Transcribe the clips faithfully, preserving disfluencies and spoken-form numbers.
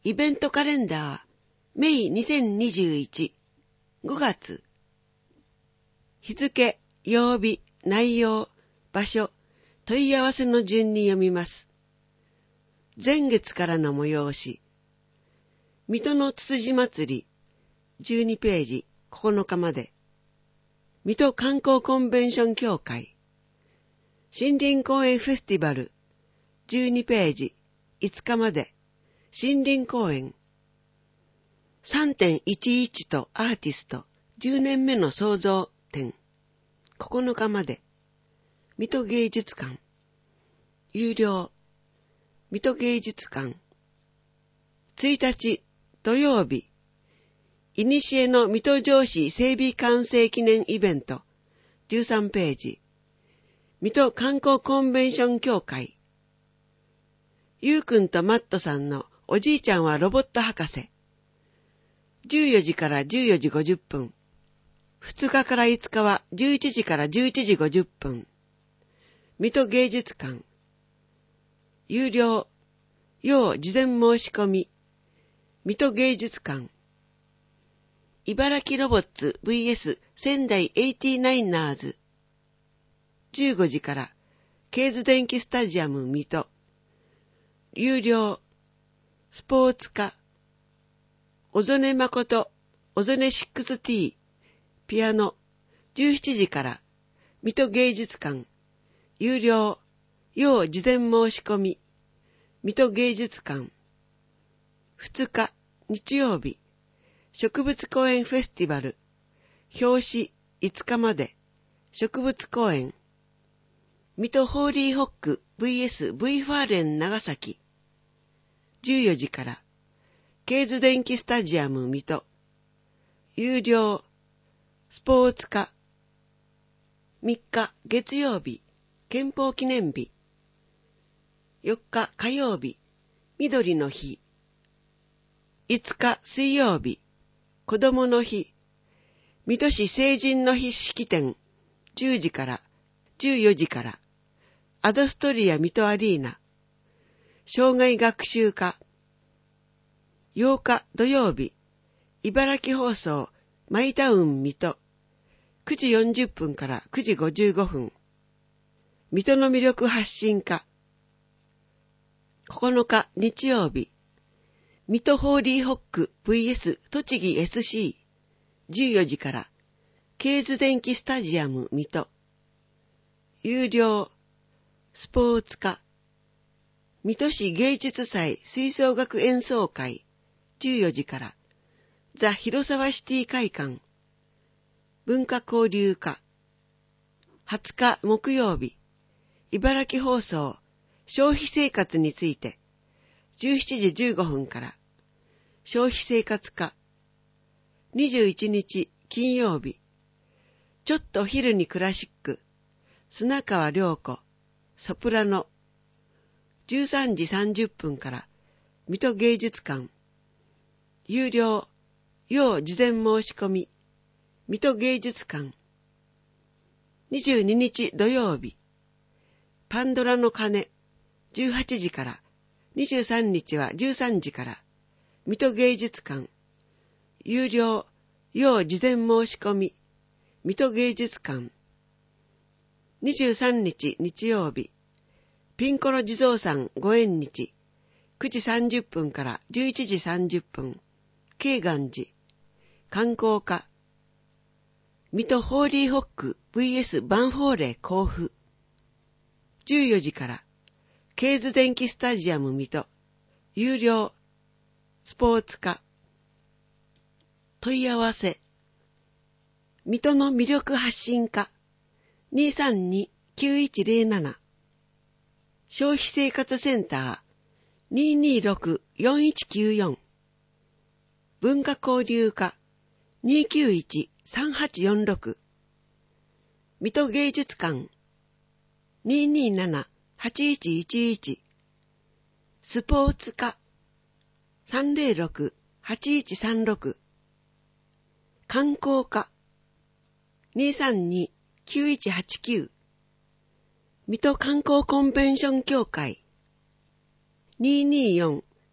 イベントカレンダー、メイにせんにじゅういち、ごがつ。日付、曜日、内容、場所、問い合わせの順に読みます。前月からの催し。水戸のつつじ祭り、じゅうにページ、ここのかまで。水戸観光コンベンション協会。森林公園フェスティバル、じゅうにページ、いつかまで。森林公園。さんてんいちいち とアーティスト、じゅうねんめの創造展。ここのかまで。水戸芸術館。有料。水戸芸術館。ついたち、土曜日。いにしえの水戸城址整備完成記念イベント。じゅうさんページ。水戸観光コンベンション協会。ゆうくんとマットさんのおじいちゃんはロボット博士。じゅうよじからじゅうよじごじゅっぷん。ふつかからいつかはじゅういちじからじゅういちじごじゅっぷん。水戸芸術館。有料。要事前申し込み。水戸芸術館。茨城ロボッツ ブイエス 仙台エイティナイナーズ。じゅうごじから、ケーズ電気スタジアム水戸。有料。スポーツ科。小曽根誠、小曽根 シックスティー、ピアノ。じゅうしちじから、水戸芸術館。有料。要事前申し込み。水戸芸術館。ふつか、日曜日。植物公園フェスティバル。表紙、いつかまで。植物公園。水戸ホーリーホック ブイエス V ファーレン長崎。じゅうよじから。ケーズ電気スタジアム水戸。有料。スポーツ科。みっか月曜日。憲法記念日。よっか火曜日。緑の日。いつか水曜日。子供の日。水戸市成人の日式典。じゅうじからじゅうよじから。アドストリア水戸アリーナ。障害学習課。ようか土曜日。茨城放送マイタウン水戸。くじよんじゅっぷんからくじごじゅうごふん。水戸の魅力発信課。ここのか日曜日。水戸ホーリーホック ブイエス 栃木 エスシー。じゅうよじから。ケーズ電気スタジアム水戸。有料。スポーツ科。水戸市芸術祭吹奏楽演奏会。じゅうよじから。ザ・広沢シティ会館。文化交流課。はつか木曜日。茨城放送消費生活について。じゅうしちじじゅうごふんから。消費生活課。にじゅういちにち金曜日。ちょっと昼にクラシック。砂川良子。ソプラノ。じゅうさんじさんじゅっぷんから。水戸芸術館。有料。要事前申し込み。水戸芸術館。にじゅうににち土曜日。パンドラの鐘。じゅうはちじから。にじゅうさんにちはじゅうさんじから。水戸芸術館。有料。要事前申し込み。水戸芸術館。にじゅうさんにち日曜日。ピンコロ地蔵さんご縁日。くじさんじゅっぷんからじゅういちじさんじゅっぷん。慶願寺。観光課。水戸ホーリーホック ブイエス バンフォーレ甲府。じゅうよじから。ケーズ電気スタジアム水戸。有料。スポーツ課。問い合わせ。水戸の魅力発信課。にさんに きゅういちゼロなな。消費生活センター。にーにーろく よんいちきゅうよん。文化交流課。にーきゅういち さんはちよんろく。水戸芸術館。にーにーなな はちいちいちいち。スポーツ課。さんぜろろく はちいちさんろく。観光課。にーさんに きゅういちはちきゅう。水戸観光コンベンション協会。にーにーよん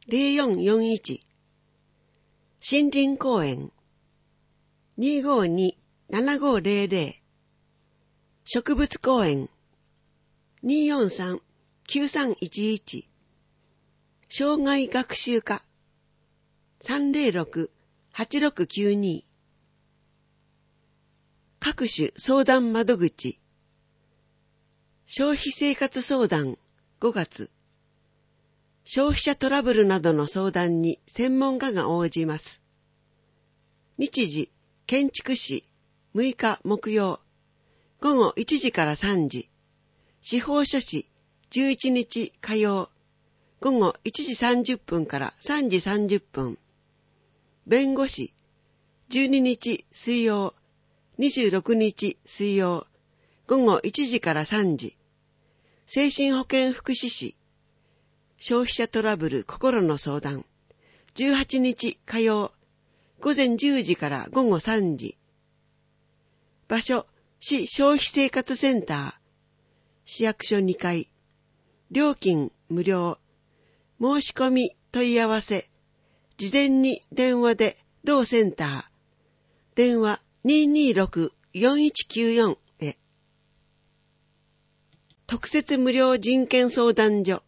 ゼロよんよんいち。森林公園 にーごーにーななごーゼロゼロ。植物公園 にーよんさんきゅうさんいちいち。障害学習課 さんゼロろくはちろくきゅうに。各種相談窓口。消費生活相談ごがつ。消費者トラブルなどの相談に専門家が応じます。日時、建築士むいか木曜、ごごいちじからさんじ。司法書士じゅういちにち火曜、ごごいちじさんじゅっぷんからさんじさんじゅっぷん。弁護士じゅうににち水曜、にじゅうろくにち水曜、ごごいちじからさんじ。精神保健福祉士消費者トラブル心の相談じゅうはちにち火曜、ごぜんじゅうじからごごさんじ。場所、市消費生活センター、市役所にかい。料金無料。申し込み問い合わせ。事前に電話で同センター。電話 にーにーろくよんいちきゅうよん へ。特設無料人権相談所。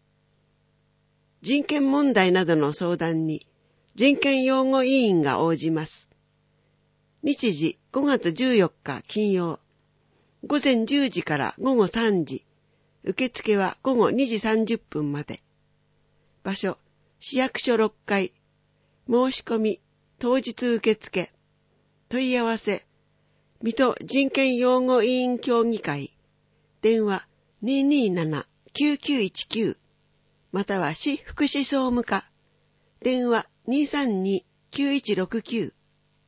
人権問題などの相談に人権擁護委員が応じます。日時ごがつじゅうよっか金曜、ごぜんじゅうじからごごさんじ。受付はごごにじさんじゅっぷんまで。場所、市役所ろっかい。申し込み、当日受付。問い合わせ、水戸人権擁護委員協議会。電話 にーにーななきゅうきゅういちきゅう。または市福祉総務課。電話 にーさんにきゅういちろくきゅう。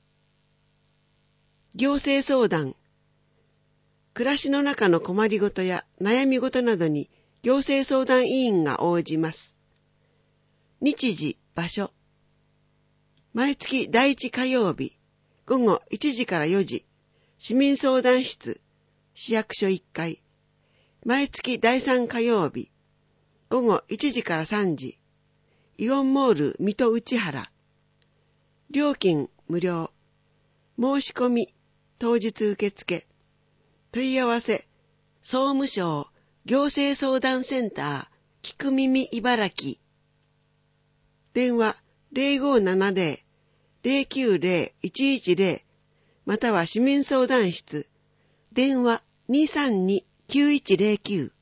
行政相談。暮らしの中の困りごとや悩みごとなどに行政相談委員が応じます。日時、場所。毎月第一火曜日、ごごいちじからよじ、市民相談室、市役所いっかい。毎月第三火曜日、ごごいちじからさんじ、イオンモール水戸内原。料金無料。申し込み、当日受付。問い合わせ、総務省行政相談センター、聞く耳茨城。電話ゼロごーななゼロ ゼロきゅうゼロ いちいちゼロ、または市民相談室、電話にーさんにきゅういちゼロきゅう。